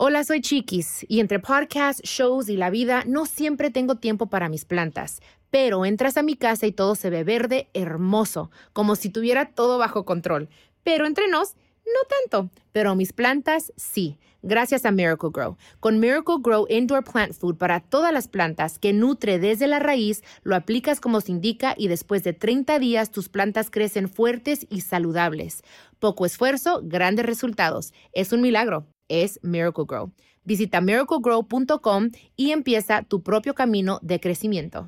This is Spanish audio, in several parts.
Hola, soy Chiquis y entre podcasts, shows y la vida no siempre tengo tiempo para mis plantas. Pero entras a mi casa y todo se ve verde, hermoso, como si tuviera todo bajo control. Pero entre nos, no tanto. Pero mis plantas, sí, gracias a Miracle-Gro. Con Miracle-Gro Indoor Plant Food para todas las plantas que nutre desde la raíz, lo aplicas como se indica y después de 30 días tus plantas crecen fuertes y saludables. Poco esfuerzo, grandes resultados. Es un milagro. Es Miracle-Gro. Visita miraclegrow.com y empieza tu propio camino de crecimiento.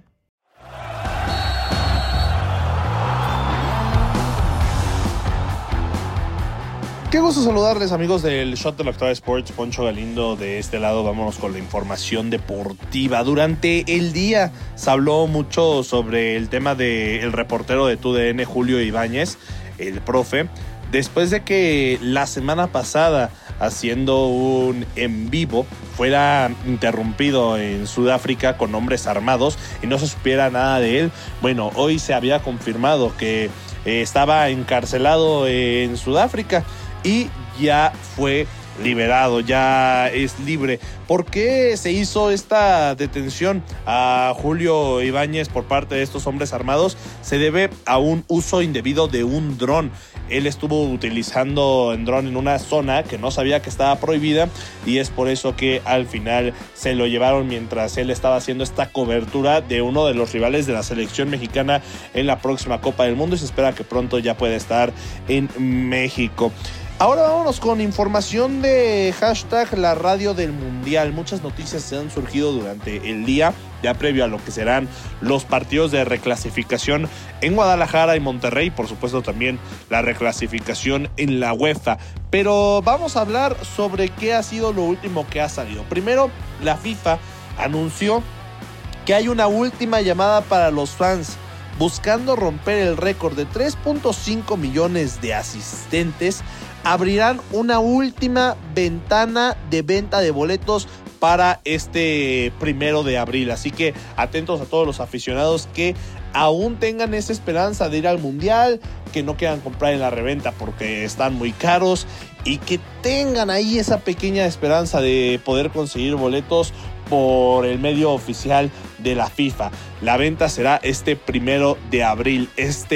Qué gusto saludarles, amigos del Shot de la Octava Sports. Poncho Galindo de este lado. Vámonos con la información deportiva. Durante el día se habló mucho sobre el tema del reportero de TUDN, Julio Ibáñez, el profe, después de que la semana pasada, haciendo un en vivo, fuera interrumpido en Sudáfrica con hombres armados y no se supiera nada de él. Bueno, hoy se había confirmado que estaba encarcelado en Sudáfrica y ya fue liberado, ya es libre. ¿Por qué se hizo esta detención a Julio Ibáñez por parte de estos hombres armados? Se debe a un uso indebido de un dron. Él estuvo utilizando el dron en una zona que no sabía que estaba prohibida y es por eso que al final se lo llevaron mientras él estaba haciendo esta cobertura de uno de los rivales de la selección mexicana en la próxima Copa del Mundo y se espera que pronto ya pueda estar en México. Ahora vámonos con información de hashtag la radio del mundial. Muchas noticias se han surgido durante el día, ya previo a lo que serán los partidos de reclasificación en Guadalajara y Monterrey, por supuesto también la reclasificación en la UEFA. Pero vamos a hablar sobre qué ha sido lo último que ha salido. Primero, la FIFA anunció que hay una última llamada para los fans, buscando romper el récord de 3.5 millones de asistentes. Abrirán una última ventana de venta de boletos para este 1 de abril. Así que atentos a todos los aficionados que aún tengan esa esperanza de ir al mundial, que no quieran comprar en la reventa porque están muy caros y que tengan ahí esa pequeña esperanza de poder conseguir boletos por el medio oficial de la FIFA. La venta será este 1 de abril.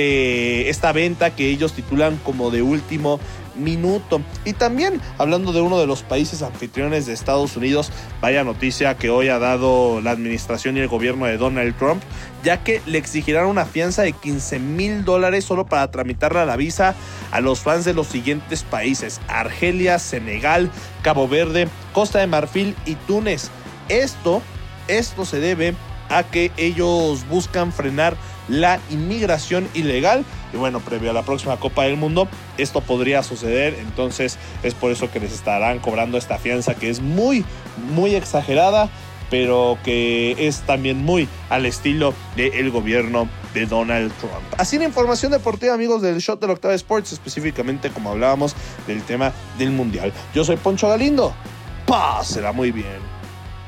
Esta venta que ellos titulan como de último minuto. Y también hablando de uno de los países anfitriones de Estados Unidos, vaya noticia que hoy ha dado la administración y el gobierno de Donald Trump, ya que le exigirán una fianza de $15,000 solo para tramitarle la visa a los fans de los siguientes países: Argelia, Senegal, Cabo Verde, Costa de Marfil y Túnez. Esto se debe a que ellos buscan frenar la inmigración ilegal y bueno, previo a la próxima Copa del Mundo esto podría suceder, entonces es por eso que les estarán cobrando esta fianza que es muy, muy exagerada, pero que es también muy al estilo del gobierno de Donald Trump. Así la información deportiva, amigos del Shot de la Octava Sports, específicamente como hablábamos del tema del Mundial. Yo soy Poncho Galindo, pásela muy bien.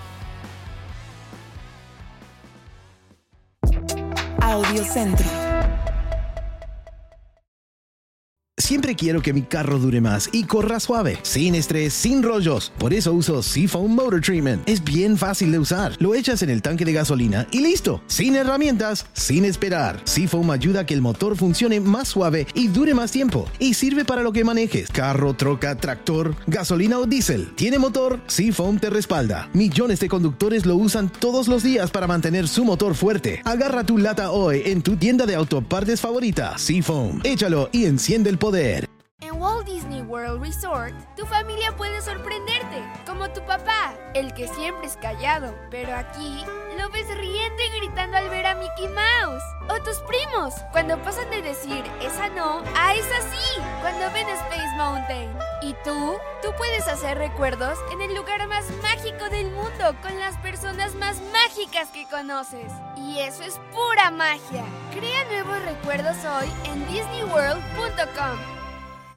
Audio Centro. Siempre quiero que mi carro dure más y corra suave, sin estrés, sin rollos. Por eso uso Seafoam Motor Treatment. Es bien fácil de usar. Lo echas en el tanque de gasolina y listo. Sin herramientas, sin esperar. Seafoam ayuda a que el motor funcione más suave y dure más tiempo. Y sirve para lo que manejes. Carro, troca, tractor, gasolina o diésel. ¿Tiene motor? Seafoam te respalda. Millones de conductores lo usan todos los días para mantener su motor fuerte. Agarra tu lata hoy en tu tienda de autopartes favorita. Seafoam. Échalo y enciende el poder. En Walt Disney World Resort, tu familia puede sorprenderte, como tu papá, el que siempre es callado, pero aquí lo ves riendo y gritando al ver a Mickey Mouse. O tus primos, cuando pasan de decir esa no a esa sí, cuando ven Space Mountain. Y tú puedes hacer recuerdos en el lugar más mágico del mundo, con las personas más mágicas que conoces. Y eso es pura magia. Crea nuevos recuerdos hoy en disneyworld.com.